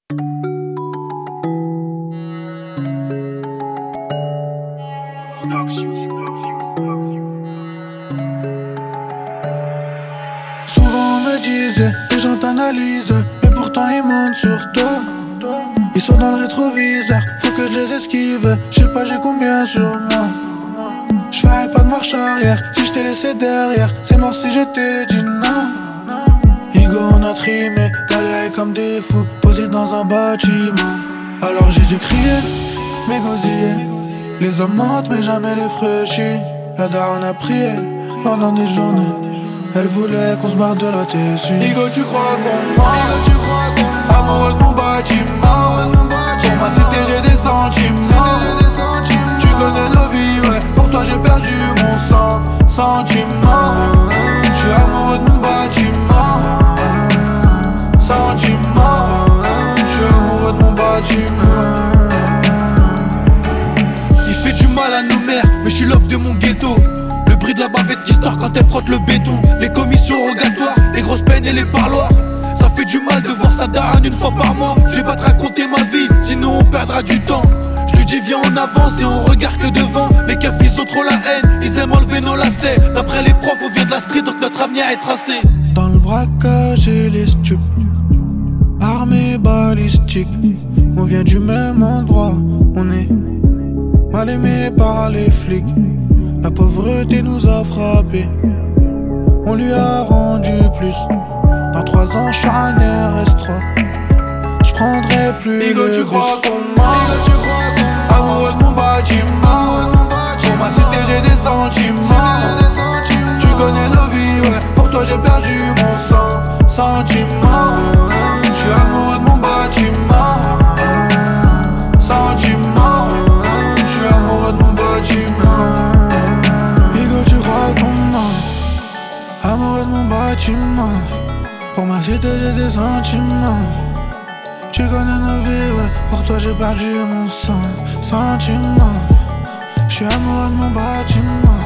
Souvent on me disait, les gens t'analysent, mais pourtant ils montent sur toi. Ils sont dans le rétroviseur, faut que je les esquive. Je sais pas j'ai combien sur moi. Je ferai pas de marche arrière, si je t'ai laissé derrière, c'est mort si j'étais dit non. Higo on a trimé, galéré comme des fous, posés dans un bâtiment. Alors j'ai dû crier, m'égosiller. Les hommes mentent mais jamais les fraîchis. La daronne a prié pendant des journées. Elle voulait qu'on se barre de la TSU. Higo tu crois qu'on ment, amoureux de mon bâtiment. Pour ma cité j'ai des sentiments. Tu connais nos vies, ouais. Pour toi j'ai perdu mon sentiment. Je suis amoureux de mon bâtiment. Sentiment. Je suis amoureux de mon bâtiment. Il fait du mal à nos mères, mais je suis l'offre de mon ghetto. Le bruit de la bavette qui sort quand elle frotte le béton. Les commissions rogatoires, les grosses peines et les parloirs. Ça fait du mal de voir sa daronne une fois par mois. Je vais pas te raconter ma vie, sinon on perdra du temps. Je lui dis viens on avance et on regarde que devant. Les keufs ils ont trop la haine, ils aiment enlever nos lacets. D'après les profs on vient de la street donc notre avenir est tracé. Dans le braquage et les stupes, armés balistiques. On vient du même endroit, on est mal aimé par les flics. La pauvreté nous a frappés, on lui a rendu plus. Dans 3 ans je suis un RS3, je prendrai plus. Higo tu crois qu'on ment, amoureux de mon bâtiment. Pour ma cité j'ai des sentiments. Tu connais nos vies, ouais. Pour toi j'ai perdu mon sentiment. Je suis amoureux de mon bâtiment. Sentiment. Je suis amoureux de mon bâtiment. Higo tu crois qu'on ment, amoureux de mon bâtiment. Pour ma cité j'ai des sentiments. Tu connais nos vies, ouais. Pour toi j'ai perdu mon sentiment. Je suis amoureux de mon bâtiment.